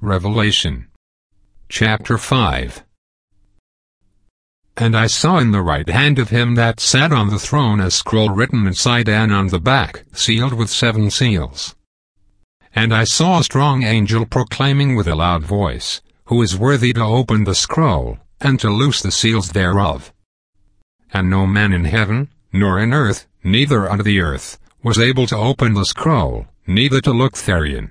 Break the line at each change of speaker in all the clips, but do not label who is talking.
Revelation chapter 5. And I saw in the right hand of him that sat on the throne a scroll written inside and on the back, sealed with 7 seals. And I saw a strong angel proclaiming with a loud voice, Who is worthy to open the scroll, and to loose the seals thereof? And no man in heaven, nor in earth, neither under the earth, was able to open the scroll, neither to look therein.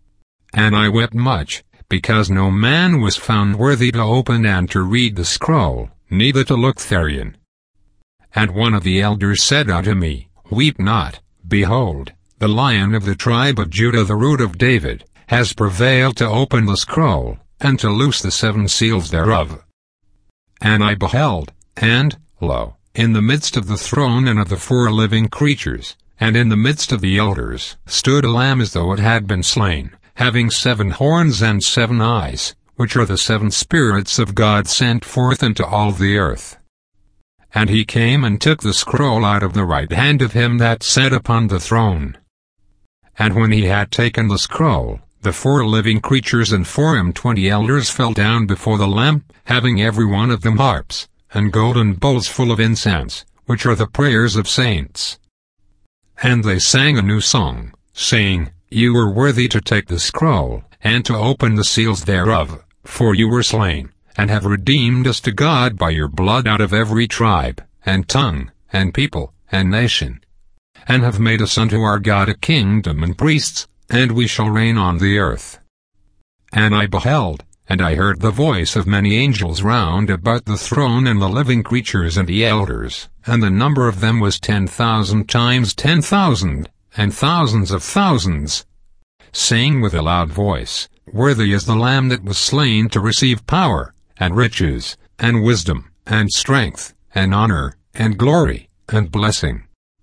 And I wept much, because no man was found worthy to open and to read the scroll, neither to look therein. And one of the elders said unto me, Weep not, behold, the Lion of the tribe of Judah, the Root of David, has prevailed to open the scroll, and to loose the 7 seals thereof. And I beheld, and, lo, in the midst of the throne and of the 4 living creatures, and in the midst of the elders, stood a lamb as though it had been slain, having 7 horns and 7 eyes, which are the 7 spirits of God sent forth into all the earth. And he came and took the scroll out of the right hand of him that sat upon the throne. And when he had taken the scroll, the 4 living creatures and 24 elders fell down before the Lamb, having every one of them harps, and golden bowls full of incense, which are the prayers of saints. And they sang a new song, saying, You were worthy to take the scroll, and to open the seals thereof, for you were slain, and have redeemed us to God by your blood out of every tribe, and tongue, and people, and nation, and have made us unto our God a kingdom and priests, and we shall reign on the earth. And I beheld, and I heard the voice of many angels round about the throne and the living creatures and the elders, and the number of them was 10,000 times 10,000, and thousands of thousands, saying with a loud voice, Worthy is the Lamb that was slain to receive power, and riches, and wisdom, and strength, and honor, and glory, and blessing.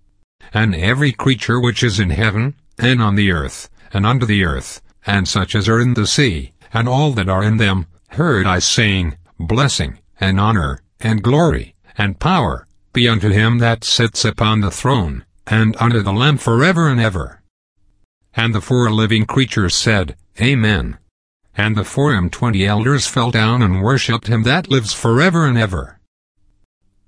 And every creature which is in heaven, and on the earth, and under the earth, and such as are in the sea, and all that are in them, heard I saying, Blessing, and honor, and glory, and power, be unto him that sits upon the throne, and unto the Lamb forever and ever. And the 4 living creatures said, Amen. And the 24 elders fell down and worshipped him that lives forever and ever.